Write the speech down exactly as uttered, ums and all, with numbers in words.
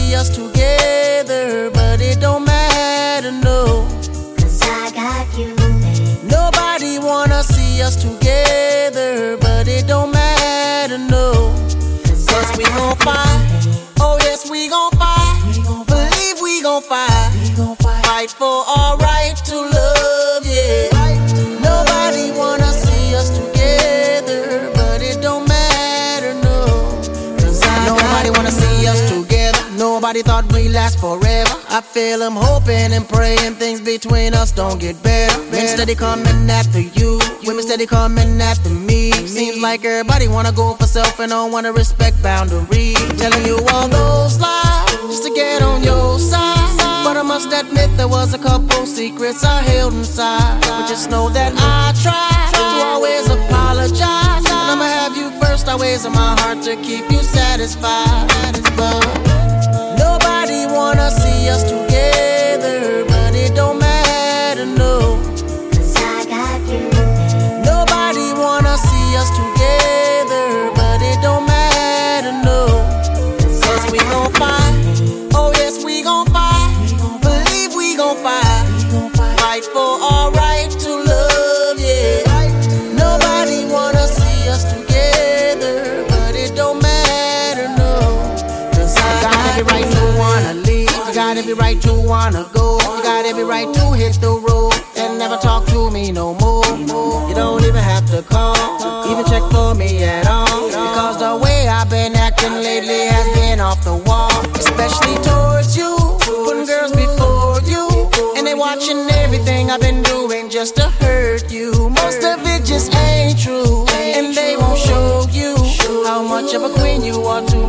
see us together, but it don't matter, no. Cause I got you, babe. Nobody wanna see us together, but it don't matter, no. Cause we gon' fight, oh yes we gon' fight. Believe we gon' fight, fight for our right to love, yeah. Nobody wanna see us together, but it don't matter, no. Cause I nobody wanna see us together. Nobody thought we'd last forever. I feel I'm hoping and praying things between us don't get better. Men steady coming after you, women steady coming after me. Seems like everybody wanna go for self and don't wanna respect boundaries. Telling you all those lies just to get on your side. But I must admit there was a couple secrets I held inside. But just know that I try to always apologize, and I'ma have you first always in my heart to keep you satisfied. But nobody wanna see us together, but it don't matter, no. Cause I got you, nobody wanna see us together, but it don't matter, no. Cause we gon' fight, oh yes we gon' fight. Believe we gon' fight, fight for our right to love, yeah. Nobody wanna see us together, but it don't matter, no. Cause I got every right to wanna leave, you got every right to wanna go, you got every right to hit the road and never talk to me no more. You don't even have to call, even check for me at all, because the way I've been acting lately has been off the wall. Especially towards you, putting girls before you, and they watching everything I've been doing just to hurt you. Most of it just ain't true, and they won't show you how much of a queen you are to